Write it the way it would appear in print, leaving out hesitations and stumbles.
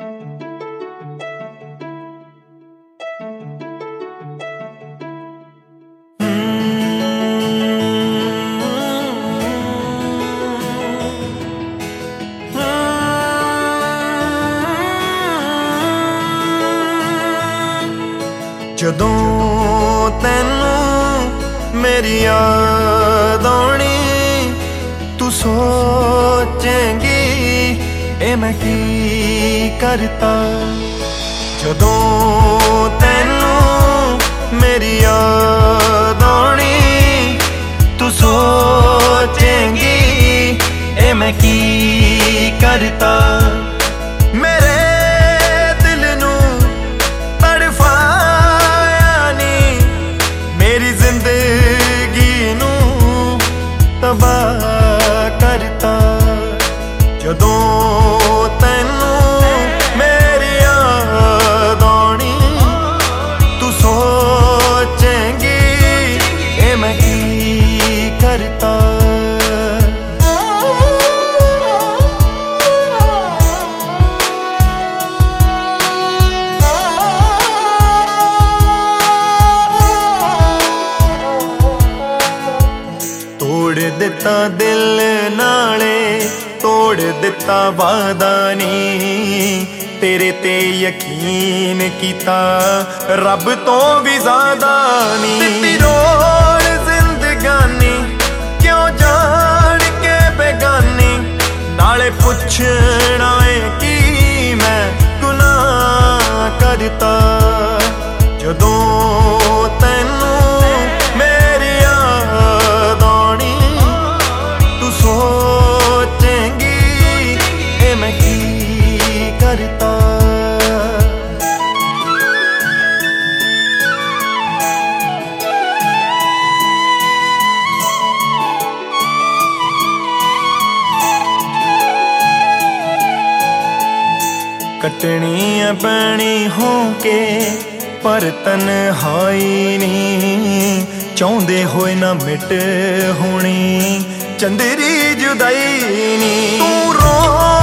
ਜਦੋਂ ਤੈਨੂੰ ਮੇਰੀ ਯਾਦ ਆਉਣੀ, ਤੂੰ ਸੋਚੇਂਗੀ ਇਹ ਮੈਂ ਕੀ ਕਰਤਾ। ਜਦੋਂ ਤੈਨੂੰ ਮੇਰੀ ਯਾਦ ਆਉਣੀ, ਤੂੰ ਸੋਚੇਂਗੀ ਇਹ ਮੈਂ ਕੀ ਕਰਤਾ। ਮੇਰੇ ਦਿਲ ਨੂੰ ਤੜਫਾਇਆ ਨੀ, ਮੇਰੀ ਜ਼ਿੰਦਗੀ ਨੂੰ ਤਬਾਹ ਕਰਤਾ। ਜਦੋਂ ਤੈਨੂੰ ਮੇਰੀ ਯਾਦ ਆਉਣੀ, ਤੂੰ ਸੋਚੇਂਗੀ ਇਹ ਮੈਂ ਕੀ ਕਰਤਾ। ਤੋੜ ਦਿੱਤਾ ਦਿਲ ਨਾਲੇ, ਤੋੜ ਦਿੱਤਾ ਵਾਦਾ ਨੀ, ਤੇਰੇ ਤੇ ਯਕੀਨ ਕੀਤਾ ਰੱਬ ਤੋਂ ਵੀ ਜ਼ਿਆਦਾ ਨੀ। ਦਿੱਤੀ ਰੋਲ ਜ਼ਿੰਦਗਾਨੀ ਕਿਉਂ ਜਾਣ ਕੇ ਬੇਗਾਨੀ, ਨਾਲੇ ਪੁੱਛਣਾ ਏ ਕੀ ਮੈਂ ਗੁਨਾਹ ਕਰਤਾ। ਜਦੋਂ ਤੈਨੂੰ ਮੇਰੀ ਯਾਦ ਆਉਣੀ, ਤੂੰ ਸੋਚੇਂਗੀ ਇਹ ਮੈਂ ਕੀ ਕਰਤਾ। ਕੱਟਣੀ ਆ ਪੈਣੀ ਹੋ ਕੇ ਪਰ ਤਨਹਾਈ ਨੀ, ਚਾਹੁੰਦੇ ਹੋਏ ਨਾ ਮਿਟ ਹੋਣੀ ਚੰਦਰੀ ਜੁਦਾਈ ਨੀ। ਤੂੰ ਰੋ